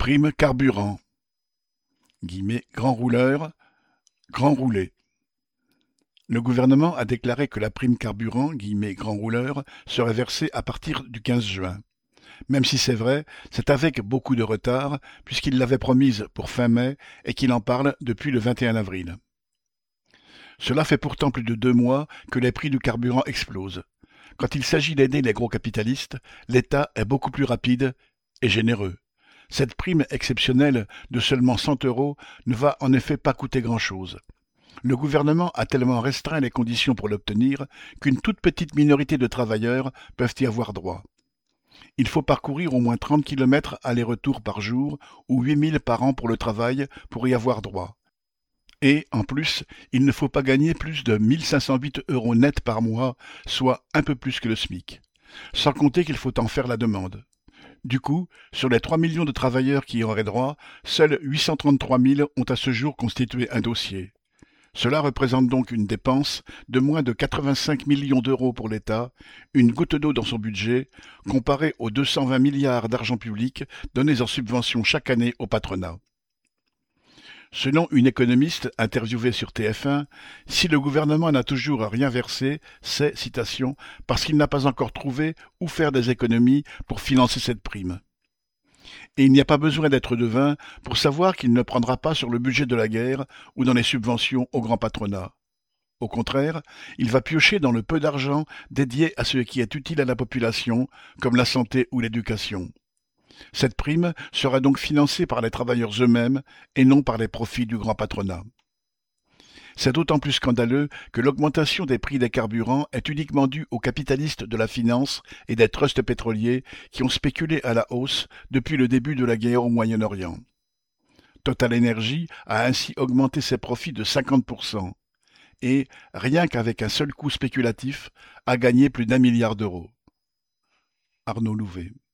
Prime carburant (grand rouleur, grand roulé). Le gouvernement a déclaré que la prime carburant (grand rouleur) serait versée à partir du 15 juin. Même si c'est vrai, c'est avec beaucoup de retard, puisqu'il l'avait promise pour fin mai et qu'il en parle depuis le 21 avril. Cela fait pourtant plus de 2 mois que les prix du carburant explosent. Quand il s'agit d'aider les gros capitalistes, l'État est beaucoup plus rapide et généreux. Cette prime exceptionnelle de seulement 100 euros ne va en effet pas coûter grand-chose. Le gouvernement a tellement restreint les conditions pour l'obtenir qu'une toute petite minorité de travailleurs peuvent y avoir droit. Il faut parcourir au moins 30 kilomètres aller-retour par jour ou 8 000 par an pour le travail pour y avoir droit. Et, en plus, il ne faut pas gagner plus de 1 508 euros net par mois, soit un peu plus que le SMIC. Sans compter qu'il faut en faire la demande. Du coup, sur les 3 millions de travailleurs qui y auraient droit, seuls 833 000 ont à ce jour constitué un dossier. Cela représente donc une dépense de moins de 85 millions d'euros pour l'État, une goutte d'eau dans son budget, comparée aux 220 milliards d'argent public donnés en subventions chaque année au patronat. Selon une économiste interviewée sur TF1, si le gouvernement n'a toujours rien versé, c'est, citation, parce qu'il n'a pas encore trouvé où faire des économies pour financer cette prime. Et il n'y a pas besoin d'être devin pour savoir qu'il ne prendra pas sur le budget de la guerre ou dans les subventions au grand patronat. Au contraire, il va piocher dans le peu d'argent dédié à ce qui est utile à la population, comme la santé ou l'éducation. Cette prime sera donc financée par les travailleurs eux-mêmes et non par les profits du grand patronat. C'est d'autant plus scandaleux que l'augmentation des prix des carburants est uniquement due aux capitalistes de la finance et des trusts pétroliers qui ont spéculé à la hausse depuis le début de la guerre au Moyen-Orient. Total Energy a ainsi augmenté ses profits de 50% et, rien qu'avec un seul coup spéculatif, a gagné plus d'1 milliard d'euros. Arnaud Louvet.